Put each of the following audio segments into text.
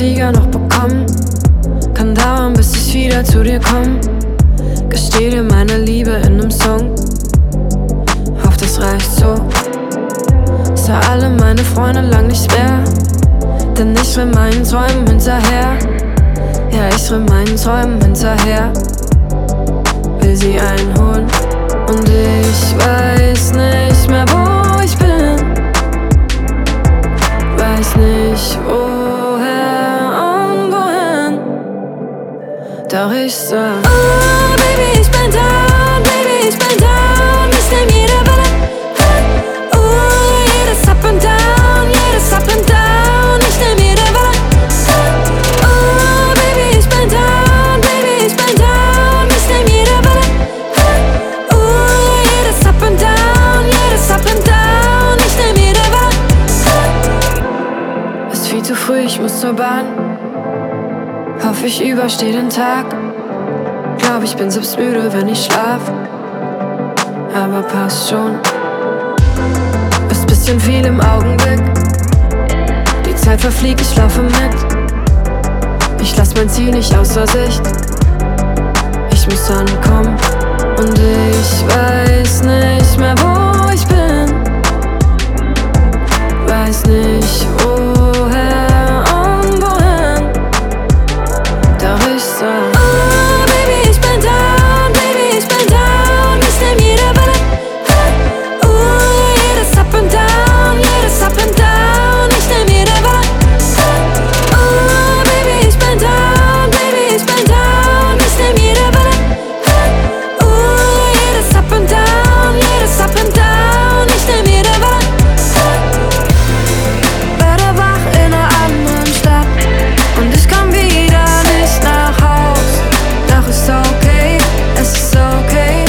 Flieger noch bekommen. Kann dauern, bis ich wieder zu dir komm. Gesteh dir meine Liebe in nem Song. Hoff, das reicht so. Sah alle meine Freunde lang nicht mehr, denn ich renn meinen Träumen hinterher. Ja, ich renn meinen Träumen hinterher. Will sie einholen und ich weiß nicht mehr, wo ich bin. Weiß nicht, woher und wohin. Doch ich sag: oh, Baby, ich bin down, Baby, ich bin down. Ich nehm jede Welle, hey. Oh, jedes Up and Down, jedes Up and Down. Ich nehm jede Welle, hey. Oh, Baby, ich bin down, Baby, ich bin down. Ich nehm jede Welle, hey. Oh, jedes Up and Down, jedes Up and Down. Ich nehm jede Welle, hey. Ist viel zu früh, ich muss zur Bahn. Hoff, ich übersteh den Tag. Glaub, ich bin selbst müde, wenn ich schlaf. Aber passt schon. Ist bisschen viel im Augenblick. Die Zeit verfliegt, ich laufe mit. Ich lass mein Ziel nicht außer Sicht. Ich muss ankommen und ich weiß nicht mehr, wo ich bin. Weiß nicht, woher und wohin. Doch ich sag: oh, Baby, ich bin down, Baby, ich bin down. Ich nehm jede Welle, hey. Oh, jedes Up and Down, jedes Up and Down. Ich nehm jede Welle, hey. Oh, Baby, ich bin down, Baby, ich bin down. Ich nehm jede Welle, hey. Oh, jedes Up and Down, jedes Up and Down. Ich nehm jede Welle, hey. Werde wach in einer anderen Stadt und ich komm wieder nicht nach Haus. Doch ist okay, es ist okay.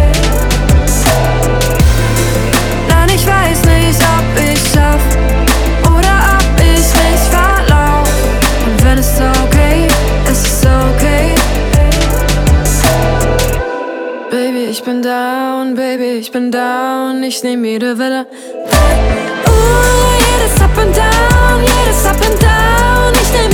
Nein, ich weiß nicht, ob ich schaff oder ob ich mich verlauf. Und wenn es okay, es ist okay. Baby, ich bin down, Baby, ich bin down. Ich nehm jede Welle, hey. Jedes Up and Down, jedes Up and Down. Ich nehm